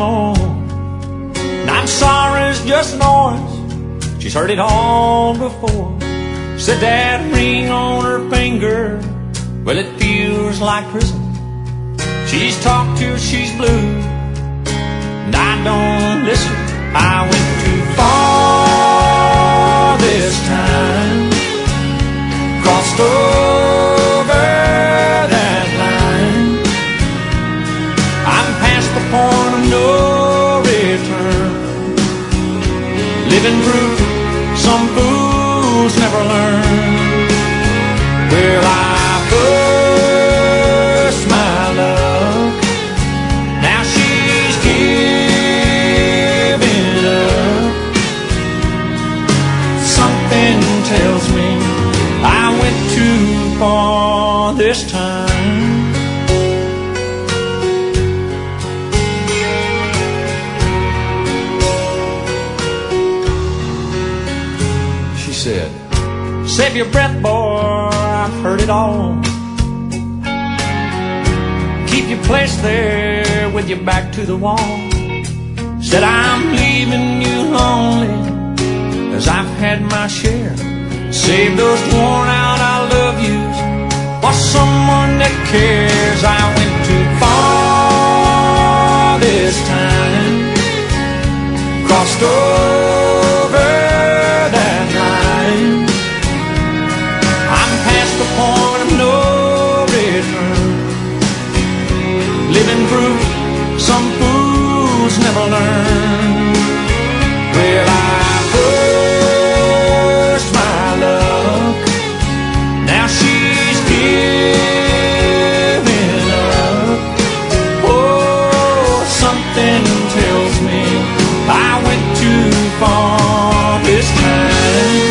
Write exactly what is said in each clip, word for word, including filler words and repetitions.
more. And I'm sorry it's just noise, she's heard it all before. Said that ring on her finger, well, it feels like prison. She's talked till she's blue, and I don't listen. I went too far this time, crossed over that line. I'm past the point of no return, living proof some fools never learn. Well, I pushed my luck, now she's giving up. Something tells me I went too far this time. She said, save your breath, boy, I've heard it all. Keep your place there with your back to the wall. Said I'm leaving you lonely, as I've had my share. Save those worn out I love yous for someone that cares. I went too far this time, crossed over that line. I'm past the point of no return, living proof some fools never learn. Well, I pushed my luck, now she's giving up. Oh, something tells me I went too far this time.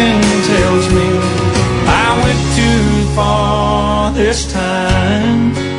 This time